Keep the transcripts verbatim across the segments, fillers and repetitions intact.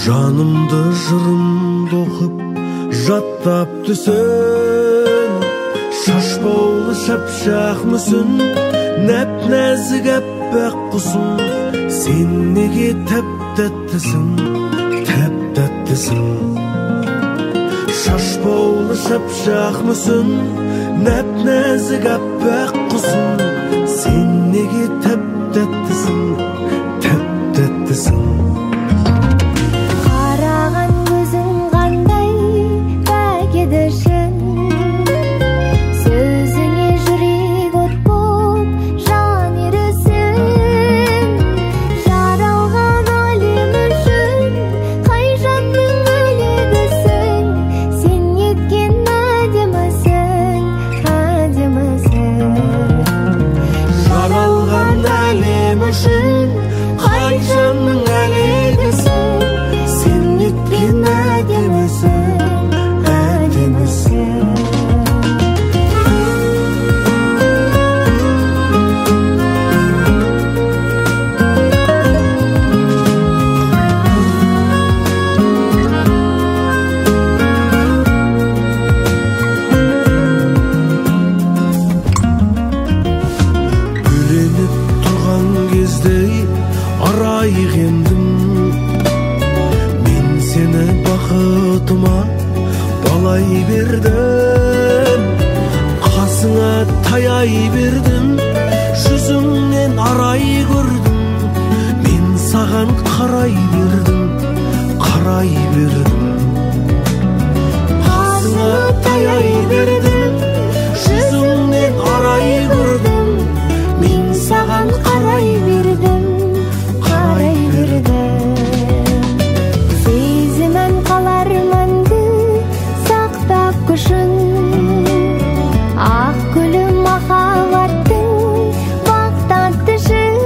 Жанымды жырымды оқып жаттап түсін, шашбаулы шапшақ мүсін, нәп-нәзік әппақ құсың, сен неге тәп-тәттісің, тәп-тәттісің. Шашбаулы шапшақ мүсін, нәп-нәзік әппақ құсың, сен неге тәп-тәттісің, тәп-тәттісің. Балай бердім, қасыңа таяй бердім, жүзіңнен арай көрдім, мен саған қарай бердім, қарай бердім. Қасыңа таяй бердім, жүзіңнен арай көрдім, мен саған қарай бердім, қарай бердім. Ақ гүлім махаббаттың бақтатты шын,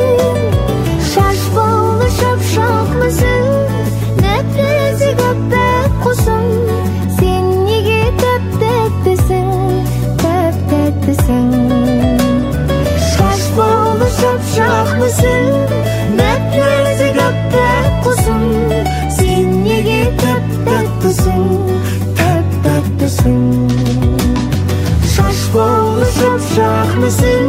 шашбаулы шапшақ мүсін, нәп-нәзік әппақ құсың, сен неге тәп-тәттісің, тәп-тәттісің. Шашбаулы шапшақ мүсін, нәп-нәзік әппақ құсың, сен неге тәп-тәттісің, тәп-тәттісің. Шашбаулы шапшақ мүсін,